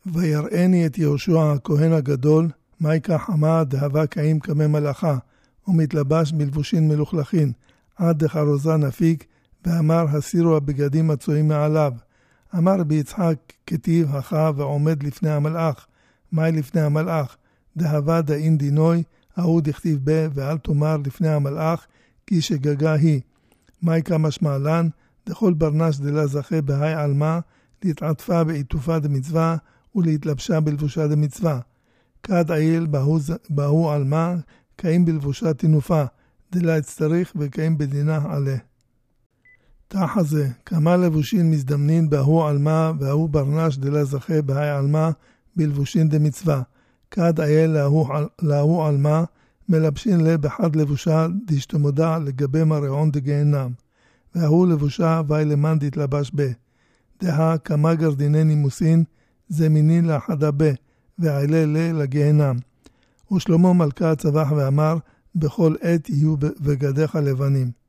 ויראני את יהושע הכהן הגדול, מייקה חמה דהבה קאים כמי מלאכה, ומתלבש מלבושין מלוכלכין, עד דחרוזה נפיק, ואמר הסירו הבגדים מצויים מעליו. אמר ביצחק כתיב הכה ועומד לפני המלאך. מהי לפני המלאך? דהבה דאין דינוי, ההוא דכתיב בה, ואל תאמר לפני המלאך, כי שגגה היא. מייקה משמעלן, דכל ברנש דלה זכה בהי עלמה, להתעטפה בעיטופה דמצווה, ולהתלבשה בלבושה דמצווה. כד עיל בהו עלמה, קיים בלבושה תנופה, דלה הצטריך וקיים בדינה עלה. תחה זה, כמה לבושין מזדמנין בהו עלמה, והוא ברנש דלה זכה בהי עלמה, בלבושין דמצווה. כד עיל להוא עלמה, מלבשין לה בחד לבושה דשתמודה לגבי מרעון דגהנם. והוא לבושה ואי למן דתלבש בה. דהה כמה גרדיני נימוסין, זמינין לאחדה בה, ועילה לה לגהנם. ושלמה מלכה צבח ואמר, בכל עת יהיו בגדיך לבנים.